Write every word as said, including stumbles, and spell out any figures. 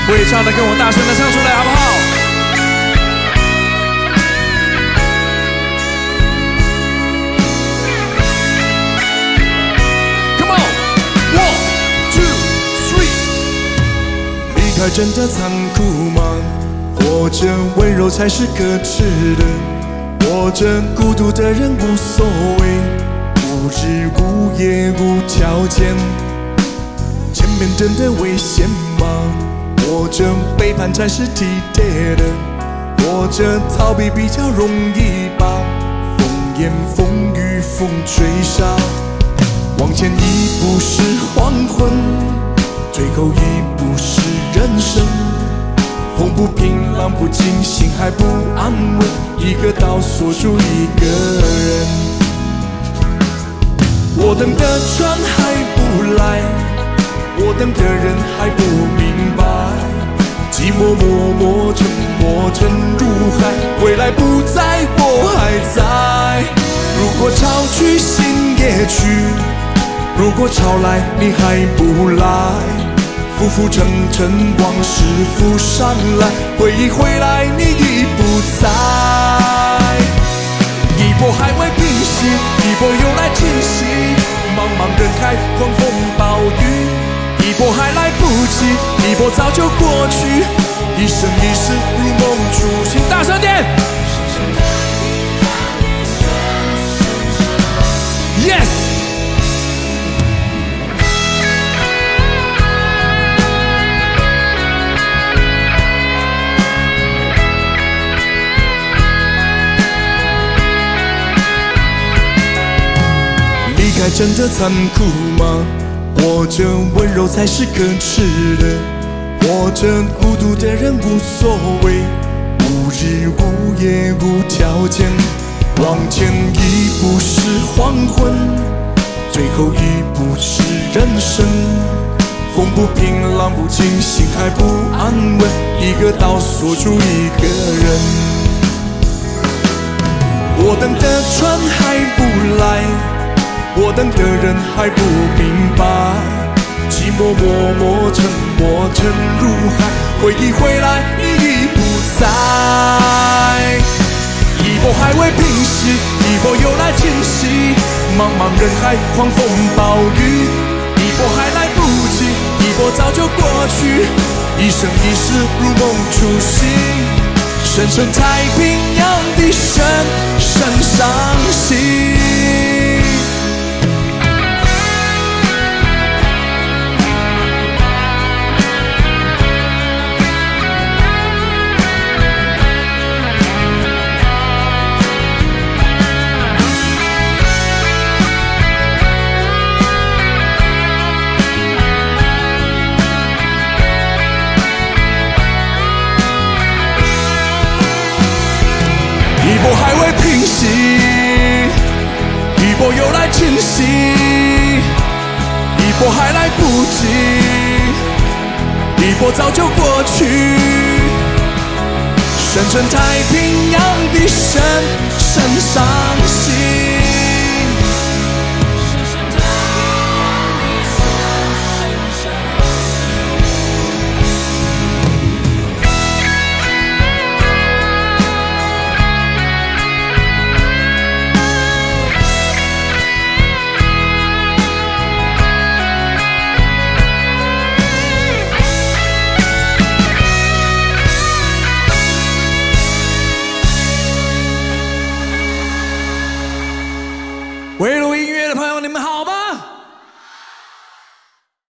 会唱的跟我大声的唱出来，好不好？Come on， one two three。 离开真的残酷吗？或者温柔才是可耻的？或者孤独的人无所谓，无日无夜无条件。前面真的危险吗？或者背叛才是体贴的？或者逃避比较容易吧？风言风语风吹沙，往前一步是黄昏，最后一步是人生。风不平浪不静，心还不安稳，一个岛锁住一个人。我等的船还不来，我等的人还不明白，寂寞默默沉没沉入海，未来不在我还在。如果潮去心也去，如果潮来你还不来，浮浮沉沉往事浮上来，回忆回来你已不在。一波还未平息，一波又来侵袭，茫茫人海狂风暴雨，一波还来不及，一波早就过去，一生一世如梦初醒。大声点 Yes。离开真的残酷吗？或者温柔才是可耻的？或者孤独的人无所谓，无日无夜无条件。往前一步是黄昏，最后一步是人生。风不平浪不静，心还不安稳，一个岛锁住一个人。我等的船还不来，我等的人还不明白，寂寞默默沉没沉入海，回忆回来你已不在。一波还未平息，一波又来侵袭，茫茫人海狂风暴雨，一波还来不及，一波早就过去，一生一世如梦初醒，深深太平洋的深深伤心。一波还未平息，一波又来侵袭，一波还来不及，一波早就过去，深深太平洋的深深伤心。